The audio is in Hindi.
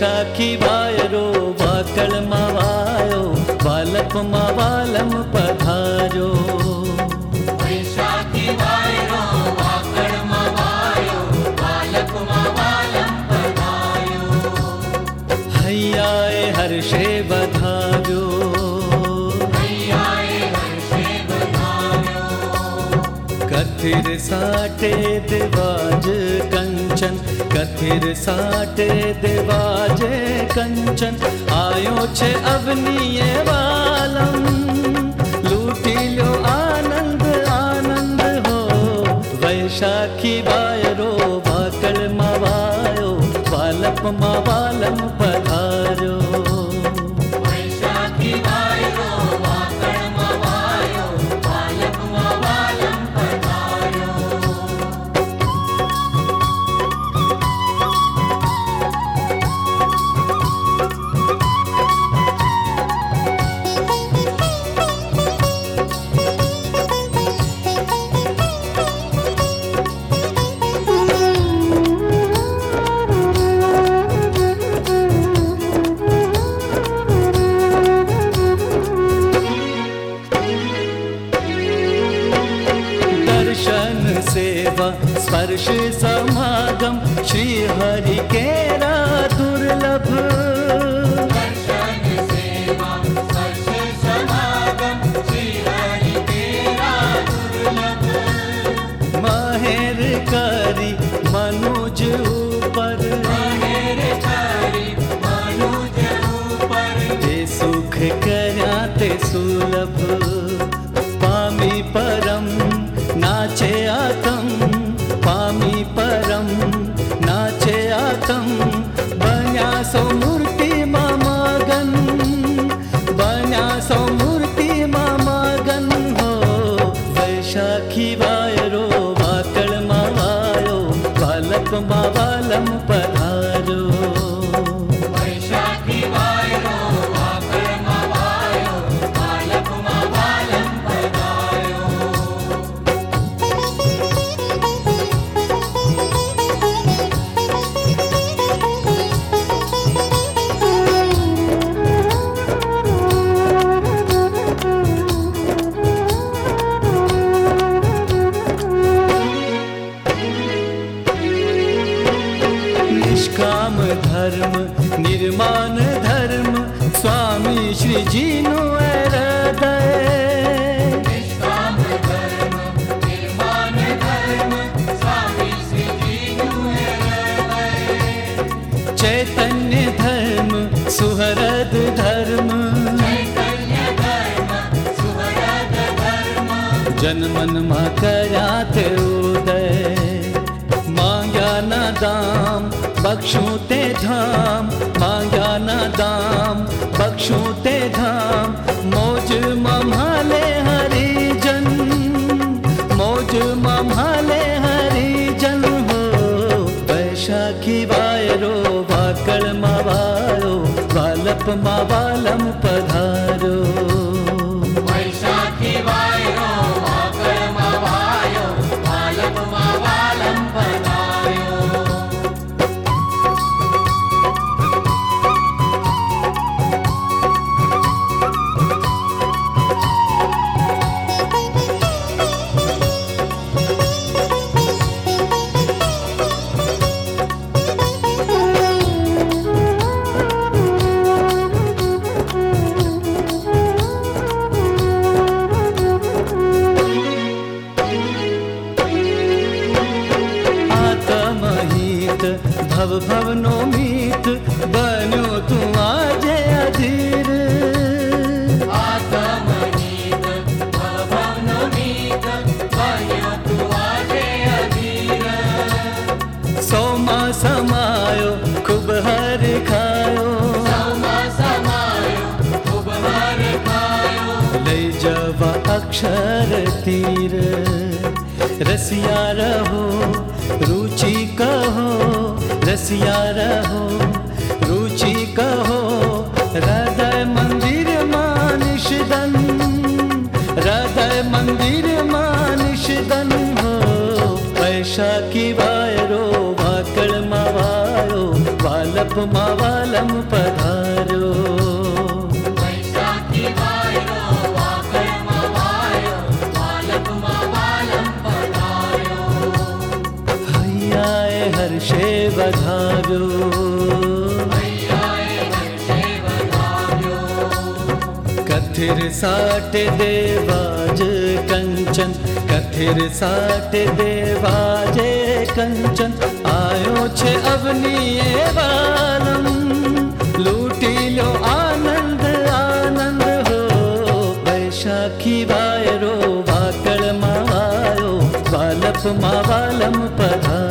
वैशाखी वायरो वाकळ मावायो वालप मावालम पधारो। वैशाखी वायरो वाकळ मावायो वालप मावालम पधारो। हैयाए हर्षे बधाव्यो हैयाए हर्षे बधाव्यो। कथिर साटे दिवाज कंचन कथिर साटे दिवाज कंचन आयो छे अवनीये वालम लूटी लो आनंद आनंद हो। वैशाखी वायरो वाकळ मावायो वालप मावालम पधारो। वैशाखी वायरो वाकळ मावायो वालप मावालम पधारो। दर्शन सेवा स्पर्श समागम श्री हरि केरा दुर्लभ। दर्शन सेवा स्पर्श समागम श्री हरि केरा दुर्लभ। माहेर करी मनुज ऊपर माहेर करी मनुज ऊपर। ते सुख कर्या ते सुलभ। पामी परम नाचे आतम पामी परम नाचे आतम बन्या सो मूर्ति मामागन बन्या सो मूर्ति मामागन हो। वैशाखी वायरो वाकळ मावायो वालप मावालम पधारो। वैशाखी वायरो वाकळ मावायो वालप मावालम पधारो। निष्काम धर्म निर्माण धर्म स्वामी श्री जी नो हृदय। निष्काम धर्म निर्माण धर्म स्वामी श्री जी नु हृदय। चैतन्य धर्म सुहृद धर्म चैतन्य धर्म सुहृद धर्म। जन मन मा कर्यात उदय। मांग्या न दाम बक्षू ते धाम मांग्या न दाम बक्षू ते धाम। मौज मम्हाले हरिजन मौज मम्हाले हरिजन हो। वैशाखी वायरो वाकळ मावायो वालप मावालम पधारो। वैशाखी वायरो वाकळ मावायो वालप मावालम पधारो। आत्महित भव भवनो मीत बन्यो तू आजे अधीर। आत्मनीत भवनोनीत बन्यो तू आजे अधीर। सोमा समायो खूब हर खायो सौमा समायो खूब हर खायो। लई जवा अक्षर तीर। रसिया रहो रुचि कहो रसिया रहो रुचि कहो। हृदय मंदिर मानिश दन हृदय मंदिर मानिश दन हो। वैशाखी वायरो वाकळ मावायो वाल वालप मावालम पधारो। वैशाखी वायरो वाकळ मावायो वालप मावालम पधार्यो। हैयाए हर्षे बधाव्यो। हैयाए हर्षे बधाव्यो। कथिर साट देवाज कंचन, कथिर साट देवाजे कंचन, आयो छे अवनीए वालम, लूटी लो आनंद आनंद हो। वैशाखी वायरो वाकळ मावायो वालप मावालम पधारो।